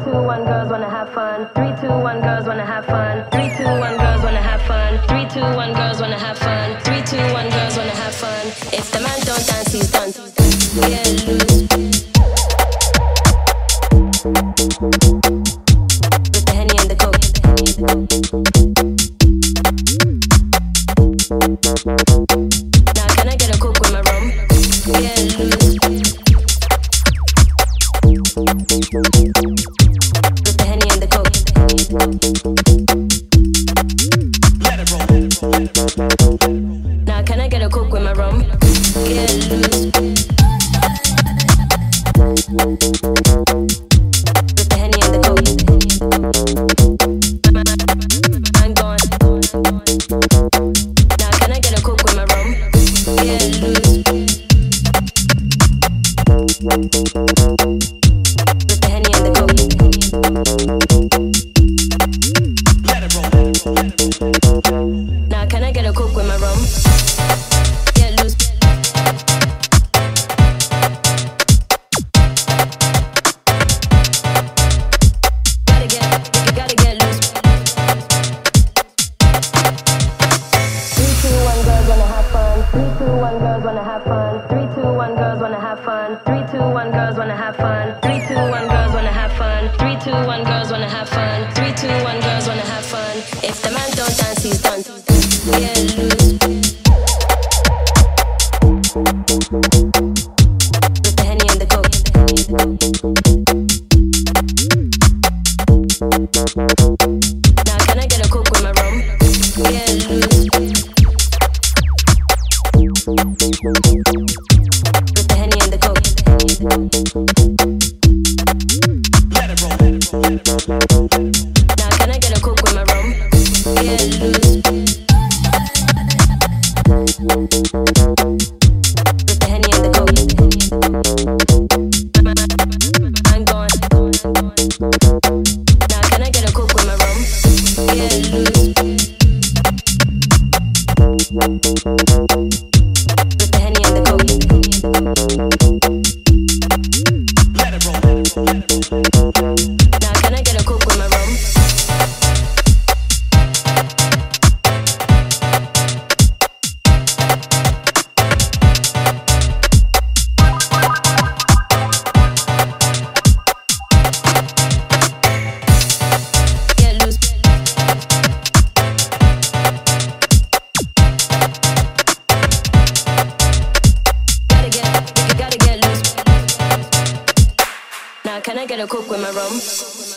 two, one, girls wanna have fun. 3, 2, 1, girls wanna have fun. 3, 2, 1, girls wanna have fun. 3, 2, 1, girls wanna have fun. 3, 2, 1, girls wanna have fun. If the man don't dance, he's done. Get loose. With the Henny and the Coke. Now can I get a Coke with my rum? Get loose. With the Henny and the Coke. Let it roll, let it roll, let it roll. Now can I get a Coke with my rum? Get loose. With the Henny and the Coke. I'm gone. Now can I get a Coke with my rum? Get loose. With the Henny and the Coke. Let it roll, let it roll, let it roll. Now can I get a Coke with my rum? Get loose. Gotta get loose. 3, 2, 1, girls wanna have fun. 3, 2, 1, girls wanna have fun. 3, 2, 1, girls wanna have fun. 3, 2, 1, girls wanna have fun. 3, 2, 1, girls wanna have fun. 3, 2, 1, girls wanna have fun. 3, 2, 1, girls wanna have fun. If the man don't dance, he's done. Get loose. With the Henny and the Coke. Now can I get a Coke with my rum? Get loose. With the Henny and the Coke. Let it roll, let it roll, let it roll. Now can I get a Coke with my rum? Get loose. With the Henny and the Coke. I'm gone. Now can I get a Coke with my rum? Get loose. With the Henny and the Coke. Let it roll, let it roll, let it roll. Now can I get a Coke with my rum? Get loose. Gotta get loose. Now can I get a Coke with my rum?